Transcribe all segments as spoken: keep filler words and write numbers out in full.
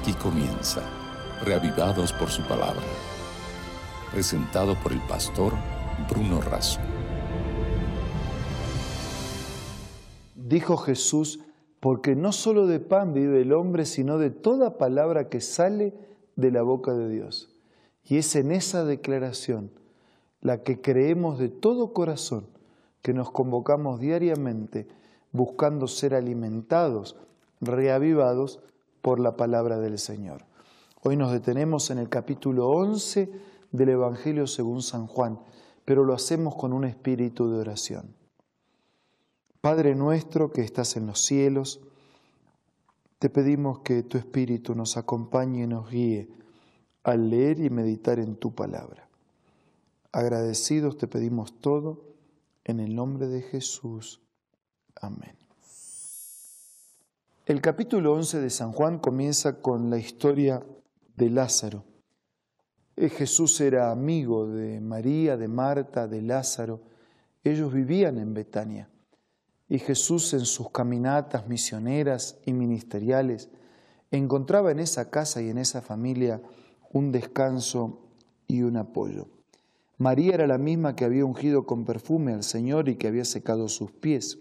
Aquí comienza, Reavivados por su palabra, presentado por el pastor Bruno Razo. Dijo Jesús, porque no solo de pan vive el hombre, sino de toda palabra que sale de la boca de Dios. Y es en esa declaración, la que creemos de todo corazón, que nos convocamos diariamente buscando ser alimentados, reavivados por la palabra del Señor. Hoy nos detenemos en el capítulo once del Evangelio según San Juan, pero lo hacemos con un espíritu de oración. Padre nuestro que estás en los cielos, te pedimos que tu Espíritu nos acompañe y nos guíe al leer y meditar en tu palabra. Agradecidos te pedimos todo en el nombre de Jesús. Amén. El capítulo once de San Juan comienza con la historia de Lázaro. Jesús era amigo de María, de Marta, de Lázaro. Ellos vivían en Betania. Y Jesús, en sus caminatas misioneras y ministeriales, encontraba en esa casa y en esa familia un descanso y un apoyo. María era la misma que había ungido con perfume al Señor y que había secado sus pies.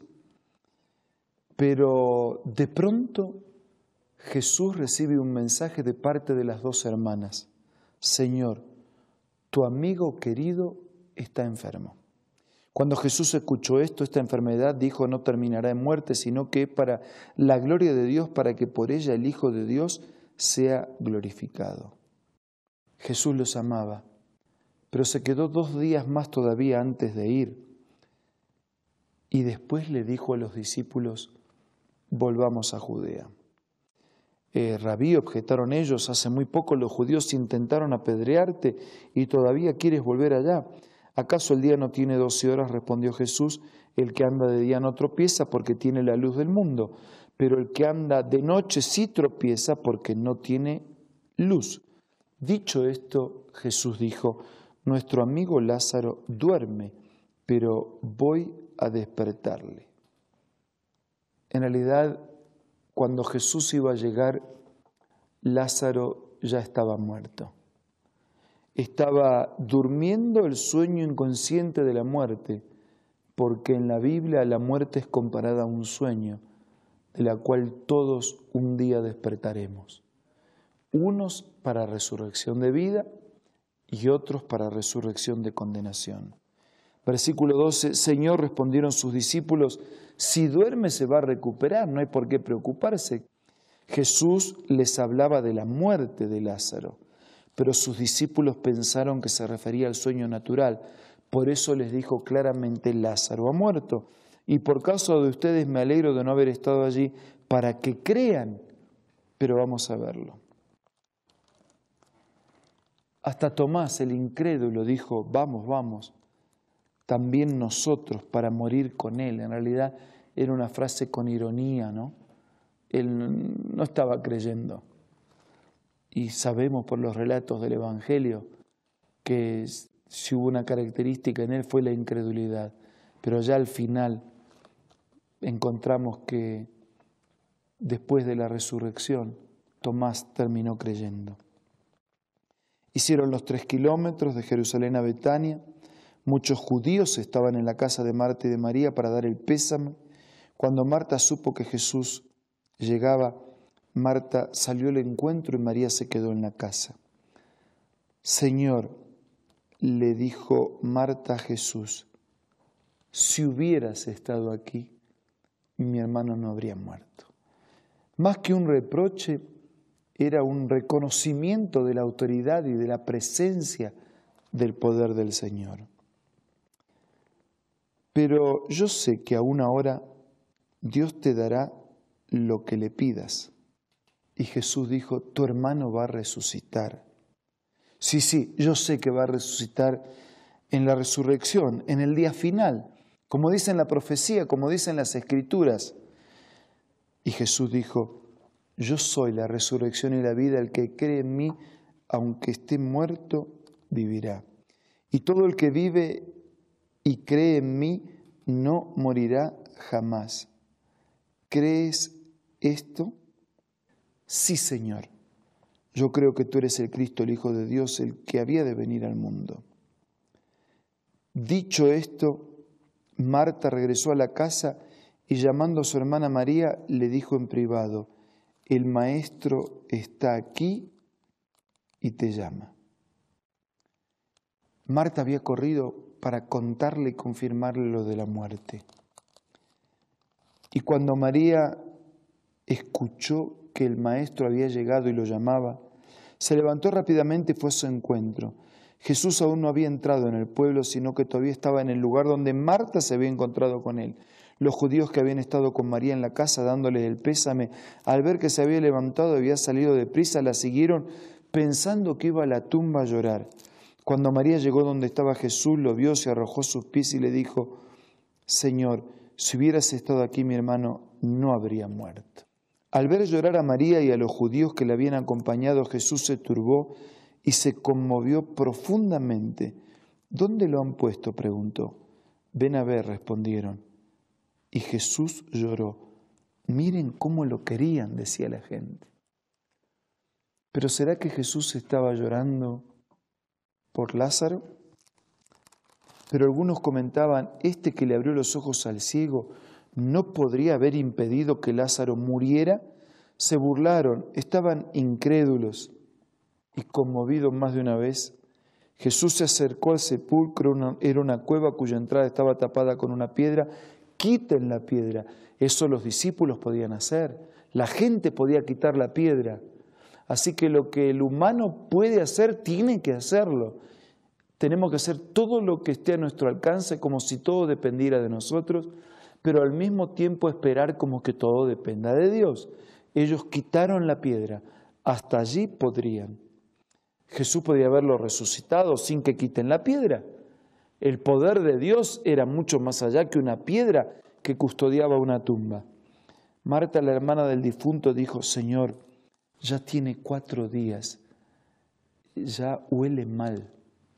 Pero de pronto Jesús recibe un mensaje de parte de las dos hermanas. Señor, tu amigo querido está enfermo. Cuando Jesús escuchó esto, esta enfermedad, dijo, no terminará en muerte, sino que es para la gloria de Dios, para que por ella el Hijo de Dios sea glorificado. Jesús los amaba, pero se quedó dos días más todavía antes de ir. Y después le dijo a los discípulos, volvamos a Judea. Eh, Rabí, objetaron ellos, hace muy poco los judíos intentaron apedrearte y todavía quieres volver allá. ¿Acaso el día no tiene doce horas? Respondió Jesús. El que anda de día no tropieza porque tiene la luz del mundo, pero el que anda de noche sí tropieza porque no tiene luz. Dicho esto, Jesús dijo, nuestro amigo Lázaro duerme, pero voy a despertarle. En realidad, cuando Jesús iba a llegar, Lázaro ya estaba muerto. Estaba durmiendo el sueño inconsciente de la muerte, porque en la Biblia la muerte es comparada a un sueño, de la cual todos un día despertaremos. Unos para resurrección de vida y otros para resurrección de condenación. Versículo doce, Señor, respondieron sus discípulos, si duerme se va a recuperar, no hay por qué preocuparse. Jesús les hablaba de la muerte de Lázaro, pero sus discípulos pensaron que se refería al sueño natural. Por eso les dijo claramente, Lázaro ha muerto. Y por causa de ustedes me alegro de no haber estado allí para que crean, pero vamos a verlo. Hasta Tomás, el incrédulo, dijo, vamos, vamos. También nosotros para morir con Él. En realidad era una frase con ironía, ¿no? Él no estaba creyendo. Y sabemos por los relatos del Evangelio que si hubo una característica en Él fue la incredulidad. Pero ya al final encontramos que después de la resurrección Tomás terminó creyendo. Hicieron los tres kilómetros de Jerusalén a Betania. Muchos judíos estaban en la casa de Marta y de María para dar el pésame. Cuando Marta supo que Jesús llegaba, Marta salió al encuentro y María se quedó en la casa. Señor, le dijo Marta a Jesús, si hubieras estado aquí, mi hermano no habría muerto. Más que un reproche, era un reconocimiento de la autoridad y de la presencia del poder del Señor. Pero yo sé que aún ahora Dios te dará lo que le pidas. Y Jesús dijo, tu hermano va a resucitar. Sí, sí, yo sé que va a resucitar en la resurrección, en el día final, como dice en la profecía, como dicen las Escrituras. Y Jesús dijo, yo soy la resurrección y la vida, el que cree en mí, aunque esté muerto, vivirá. Y todo el que vive y cree en mí, no morirá jamás. ¿Crees esto? Sí, Señor. yo creo que tú eres el Cristo, el Hijo de Dios, el que había de venir al mundo. Dicho esto, Marta regresó a la casa y llamando a su hermana María, le dijo en privado, el Maestro está aquí y te llama. Marta había corrido para contarle y confirmarle lo de la muerte. Y cuando María escuchó que el Maestro había llegado y lo llamaba, se levantó rápidamente y fue a su encuentro. Jesús aún no había entrado en el pueblo, sino que todavía estaba en el lugar donde Marta se había encontrado con él. Los judíos que habían estado con María en la casa dándole el pésame, al ver que se había levantado y había salido deprisa, la siguieron pensando que iba a la tumba a llorar. Cuando María llegó donde estaba Jesús, lo vio, se arrojó a sus pies y le dijo, Señor, si hubieras estado aquí, mi hermano no habría muerto. Al ver llorar a María y a los judíos que le habían acompañado, Jesús se turbó y se conmovió profundamente. ¿Dónde lo han puesto?, preguntó. Ven a ver, respondieron. Y Jesús lloró. Miren cómo lo querían, decía la gente. ¿Pero será que Jesús estaba llorando por Lázaro? Pero algunos comentaban, este que le abrió los ojos al ciego, ¿no podría haber impedido que Lázaro muriera? Se burlaron, estaban incrédulos. Y conmovido más de una vez, Jesús se acercó al sepulcro, una, era una cueva cuya entrada estaba tapada con una piedra. Quiten la piedra. Eso los discípulos podían hacer. La gente podía quitar la piedra. Así que lo que el humano puede hacer, tiene que hacerlo. Tenemos que hacer todo lo que esté a nuestro alcance, como si todo dependiera de nosotros, pero al mismo tiempo esperar como que todo dependa de Dios. Ellos quitaron la piedra. Hasta allí podrían. Jesús podía haberlo resucitado sin que quiten la piedra. El poder de Dios era mucho más allá que una piedra que custodiaba una tumba. Marta, la hermana del difunto, dijo, Señor, ya tiene cuatro días, ya huele mal.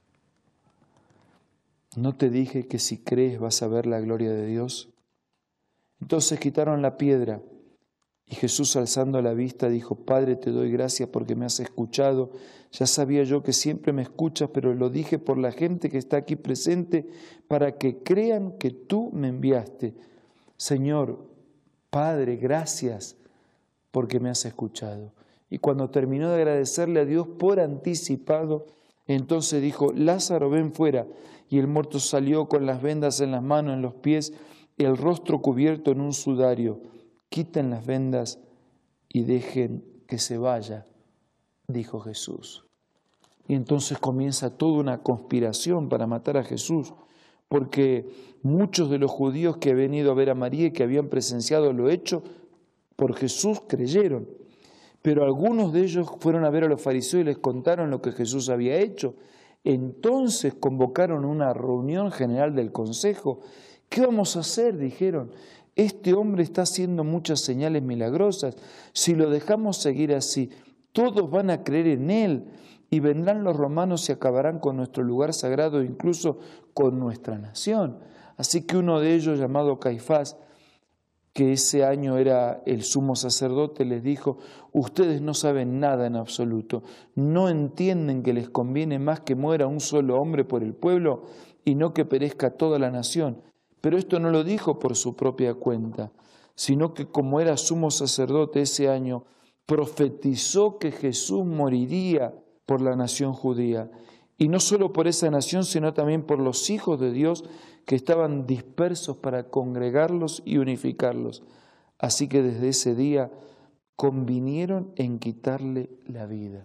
¿No te dije que si crees vas a ver la gloria de Dios? Entonces quitaron la piedra y Jesús, alzando la vista, dijo, Padre, te doy gracias porque me has escuchado. Ya sabía yo que siempre me escuchas, pero lo dije por la gente que está aquí presente para que crean que tú me enviaste. Señor, Padre, gracias porque me has escuchado. Y cuando terminó de agradecerle a Dios por anticipado, entonces dijo, Lázaro, ven fuera. Y el muerto salió con las vendas en las manos, en los pies, el rostro cubierto en un sudario. Quiten las vendas y dejen que se vaya, dijo Jesús. Y entonces comienza toda una conspiración para matar a Jesús, porque muchos de los judíos que habían ido a ver a María y que habían presenciado lo hecho por Jesús creyeron. Pero algunos de ellos fueron a ver a los fariseos y les contaron lo que Jesús había hecho. Entonces convocaron una reunión general del consejo. ¿Qué vamos a hacer?, dijeron. Este hombre está haciendo muchas señales milagrosas. Si lo dejamos seguir así, todos van a creer en él y vendrán los romanos y acabarán con nuestro lugar sagrado, incluso con nuestra nación. Así que uno de ellos, llamado Caifás, que ese año era el sumo sacerdote, les dijo, ustedes no saben nada en absoluto, no entienden que les conviene más que muera un solo hombre por el pueblo y no que perezca toda la nación. Pero esto no lo dijo por su propia cuenta, sino que como era sumo sacerdote ese año, profetizó que Jesús moriría por la nación judía. Y no solo por esa nación, sino también por los hijos de Dios que estaban dispersos para congregarlos y unificarlos. Así que desde ese día convinieron en quitarle la vida.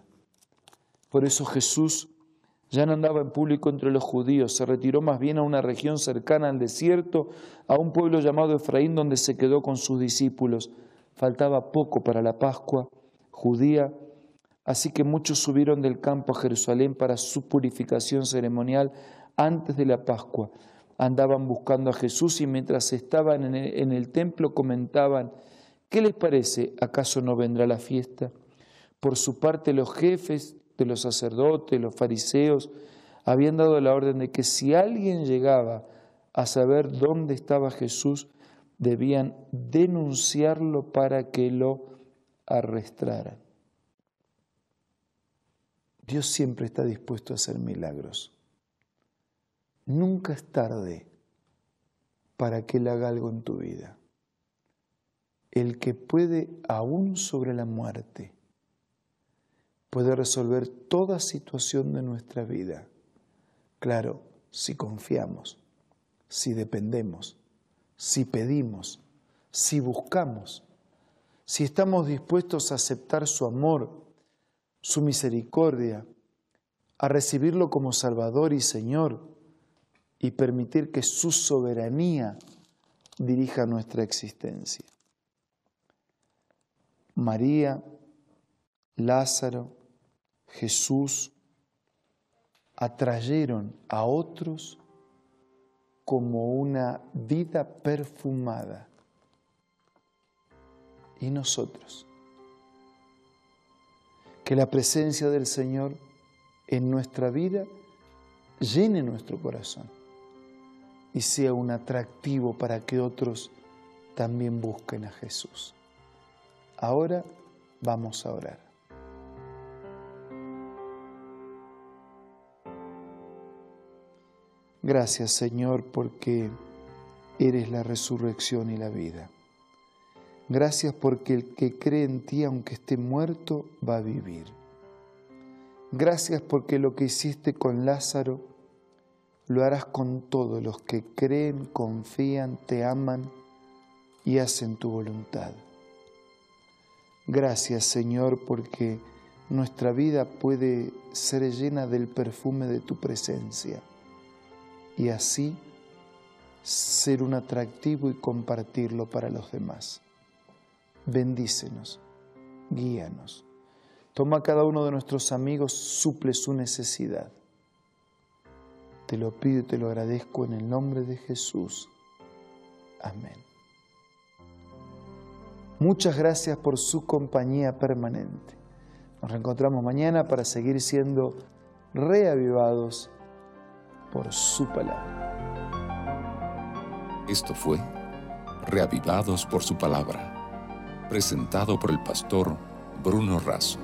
Por eso Jesús ya no andaba en público entre los judíos, se retiró más bien a una región cercana al desierto, a un pueblo llamado Efraín, donde se quedó con sus discípulos. Faltaba poco para la Pascua judía, así que muchos subieron del campo a Jerusalén para su purificación ceremonial antes de la Pascua. Andaban buscando a Jesús y mientras estaban en el, en el templo comentaban, ¿qué les parece? ¿Acaso no vendrá la fiesta? Por su parte, los jefes de los sacerdotes, los fariseos, habían dado la orden de que si alguien llegaba a saber dónde estaba Jesús, debían denunciarlo para que lo arrestaran. Dios siempre está dispuesto a hacer milagros. Nunca es tarde para que Él haga algo en tu vida. El que puede, aún sobre la muerte, puede resolver toda situación de nuestra vida. Claro, si confiamos, si dependemos, si pedimos, si buscamos, si estamos dispuestos a aceptar su amor, su misericordia, a recibirlo como Salvador y Señor y permitir que su soberanía dirija nuestra existencia. María, Lázaro, Jesús atrayeron a otros como una vida perfumada. ¿Y nosotros? Que la presencia del Señor en nuestra vida llene nuestro corazón y sea un atractivo para que otros también busquen a Jesús. Ahora vamos a orar. Gracias, Señor, porque eres la resurrección y la vida. Gracias porque el que cree en ti, aunque esté muerto, va a vivir. Gracias porque lo que hiciste con Lázaro, lo harás con todos los que creen, confían, te aman y hacen tu voluntad. Gracias, Señor, porque nuestra vida puede ser llena del perfume de tu presencia y así ser un atractivo y compartirlo para los demás. Bendícenos, guíanos. Toma a cada uno de nuestros amigos, suple su necesidad. Te lo pido y te lo agradezco en el nombre de Jesús. Amén. Muchas gracias por su compañía permanente. Nos reencontramos mañana para seguir siendo reavivados por su palabra. Esto fue Reavivados por su palabra, presentado por el pastor Bruno Razo.